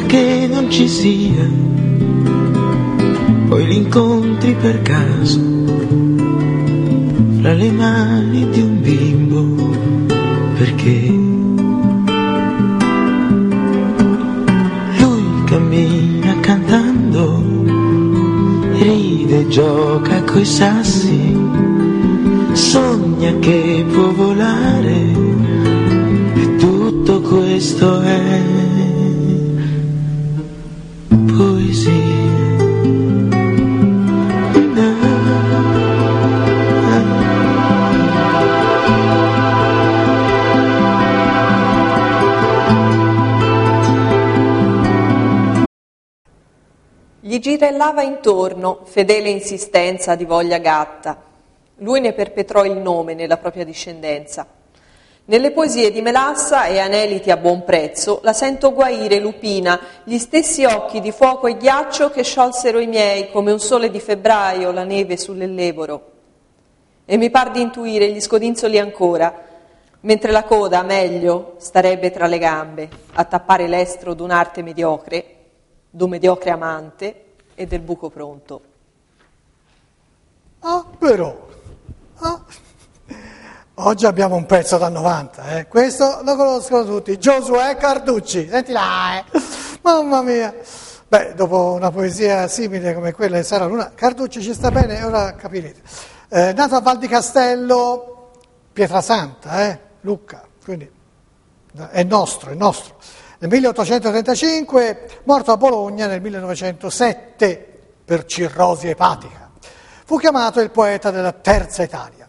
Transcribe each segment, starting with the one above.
che non ci sia, poi li incontri per caso fra le mani di un bimbo, perché lui cammina cantando, ride e gioca coi sassi, sogna che può volare, e tutto questo è poesia. Gli girellava intorno fedele insistenza di voglia gatta. Lui ne perpetrò il nome nella propria discendenza. Nelle poesie di Melassa e Aneliti a buon prezzo la sento guaire lupina, gli stessi occhi di fuoco e ghiaccio che sciolsero i miei come un sole di febbraio la neve sull'Elleboro. E mi par di intuire gli scodinzoli ancora, mentre la coda, meglio, starebbe tra le gambe, a tappare l'estro d'un'arte mediocre, d'un mediocre amante e del buco pronto. Ah, però, oggi abbiamo un pezzo da 90, questo lo conoscono tutti, Giosuè Carducci, senti là, mamma mia. Beh, dopo una poesia simile come quella di Sara Luna, Carducci ci sta bene, ora capirete. Nato a Val di Castello, Pietrasanta, Lucca, quindi è nostro. Nel 1835, morto a Bologna nel 1907 per cirrosi epatica. Fu chiamato il poeta della Terza Italia.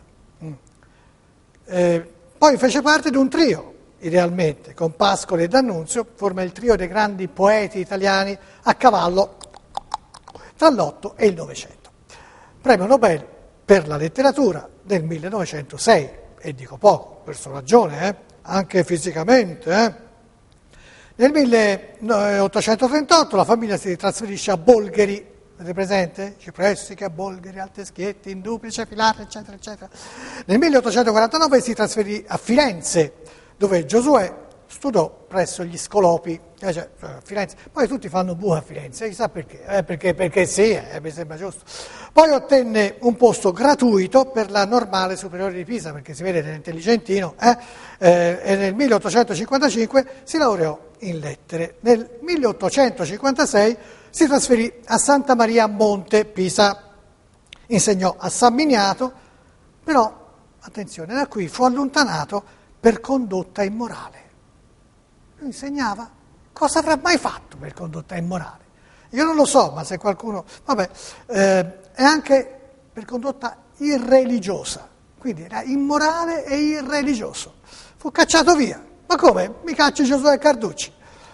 Poi fece parte di un trio, idealmente, con Pascoli e D'Annunzio, forma il trio dei grandi poeti italiani a cavallo tra l'8 e il Novecento. Premio Nobel per la letteratura del 1906, e dico poco, per sua ragione, anche fisicamente, Nel 1838 la famiglia si trasferisce a Bolgheri, avete presente? Cipressi, a Bolgheri, Alteschietti, in duplice, filate, eccetera, eccetera. Nel 1849 si trasferì a Firenze, dove Giosuè studiò presso gli Scolopi, Firenze. Poi tutti fanno buco a Firenze, chissà perché? Perché sì, mi sembra giusto. Poi ottenne un posto gratuito per la Normale Superiore di Pisa, perché si vede che è intelligentino, e nel 1855 si laureò in lettere. Nel 1856 si trasferì a Santa Maria a Monte, Pisa, insegnò a San Miniato, però, attenzione, da qui fu allontanato per condotta immorale. Lui insegnava, cosa avrà mai fatto per condotta immorale? Io non lo so, ma se qualcuno... è anche per condotta irreligiosa, quindi era immorale e irreligioso. Fu cacciato via. Ma come? Mi cacci Giosuè Carducci.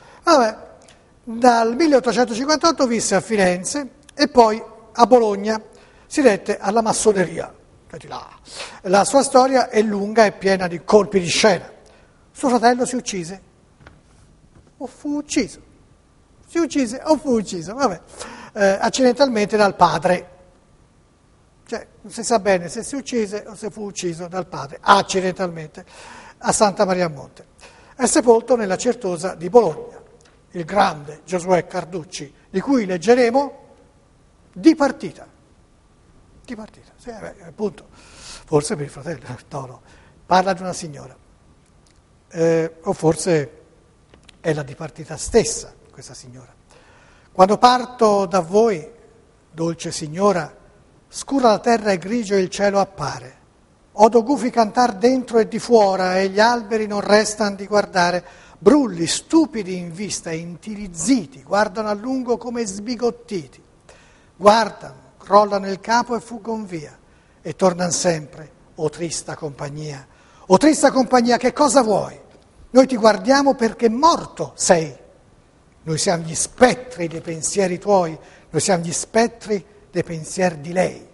Dal 1858 visse a Firenze e poi a Bologna. Si rette alla massoneria. La sua storia è lunga e piena di colpi di scena. Suo fratello si uccise o fu ucciso. Si uccise o fu ucciso, accidentalmente dal padre. Cioè, non si sa bene se si uccise o se fu ucciso dal padre, accidentalmente, a Santa Maria a Monte. È sepolto nella Certosa di Bologna, il grande Giosuè Carducci, di cui leggeremo Di partita. Di partita, sì, appunto, forse per il fratello, no, parla di una signora, o forse è la dipartita stessa, questa signora. Quando parto da voi, dolce signora, scura la terra e grigio il cielo appare. Odo gufi cantar dentro e di fuora, e gli alberi non restan di guardare. Brulli, stupidi in vista e intirizziti, guardano a lungo come sbigottiti. Guardano, crollano il capo e fuggon via, e tornan sempre, o trista compagnia. O trista compagnia, che cosa vuoi? Noi ti guardiamo perché morto sei. Noi siamo gli spettri dei pensieri tuoi, noi siamo gli spettri dei pensieri di lei.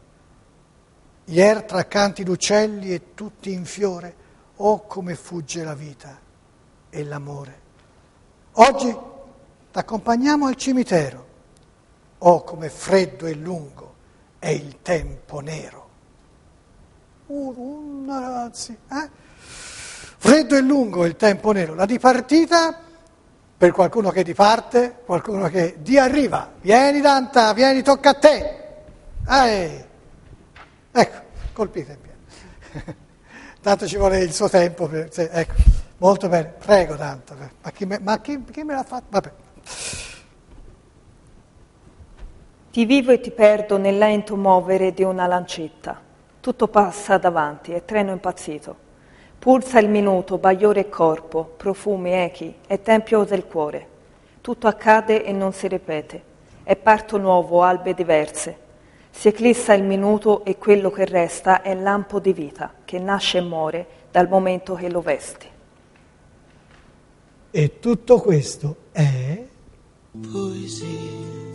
Ier tra canti d'uccelli e tutti in fiore, oh come fugge la vita e l'amore. Oggi t'accompagniamo al cimitero, oh come freddo e lungo è il tempo nero. Ragazzi, Freddo e lungo è il tempo nero. La dipartita per qualcuno che diparte, qualcuno che di arriva. Vieni Danta, vieni, tocca a te. Ecco, colpite in pieno. Tanto ci vuole il suo tempo. Ecco, molto bene, prego Danta. Ma chi me l'ha fatto? Vabbè. Ti vivo e ti perdo nel lento muovere di una lancetta. Tutto passa davanti, è treno impazzito. Pulsa il minuto, bagliore e corpo, profumi, echi, è tempio del cuore. Tutto accade e non si ripete. È parto nuovo, albe diverse. Si eclissa il minuto e quello che resta è lampo di vita, che nasce e muore dal momento che lo vesti. E tutto questo è poesia.